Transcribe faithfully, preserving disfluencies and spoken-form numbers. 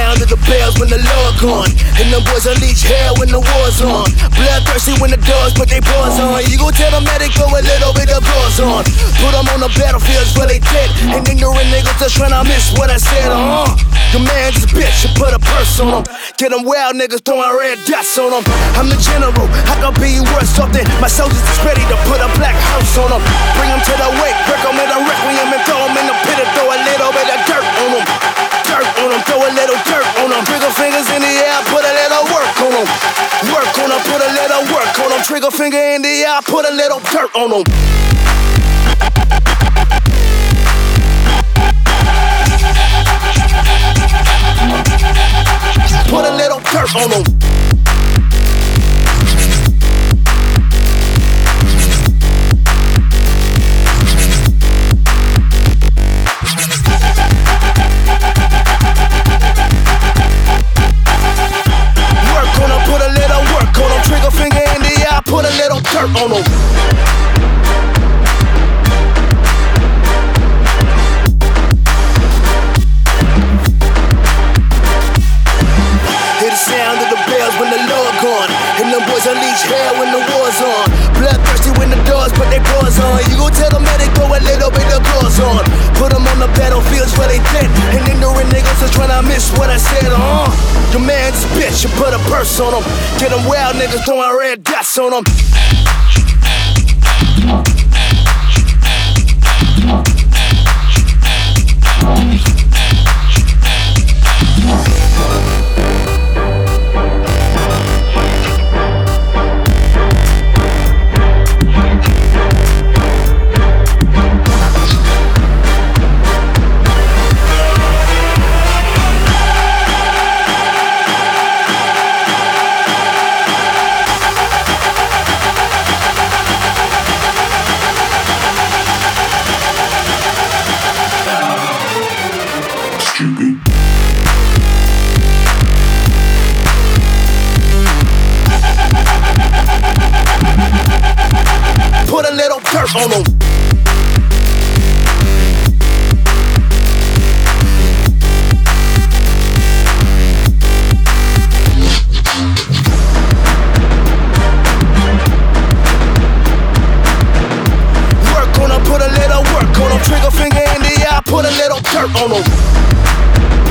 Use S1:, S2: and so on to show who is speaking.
S1: sound of the bells when the Lord gone. And them boys unleash hell when the war's on. Bloodthirsty when the dogs put they paws on. You gon' tell them that they go a little bit of claws on. Put them on the battlefields where they dead. And ignorant niggas just tryna miss what I said, uh-huh. Your man's a bitch, you put a purse on him. Get them wild niggas throwing red dots on them. I'm the general, I can be worth something. My soldiers is ready to put a black house on them. Bring them to the wake, break them in a requiem and throw them in the pit and throw a little bit of dirt on them. Dirt on them, throw a little dirt on them. Trigger fingers in the air, put a little work on them. Work on them, put a little work on them. Trigger finger in the air, put a little dirt on them. Put a little dirt on them. Work on them, put a little work on them. Trigger finger in the eye, put a little dirt on them. Sound of the bells when the Lord gone. And them boys unleash hell when the war's on. Bloodthirsty when the dogs put their paws on. You gon' tell them that they go a little bit of claws on. Put them on the battlefields where they dead. And ignorant niggas just tryna miss what I said, uh-huh. Your man's a bitch, you put a purse on them. Get them wild niggas throwing red dots on them. Put a little dirt on them. Work on them, put a little work on them. Trigger finger in the eye, put a little dirt on them.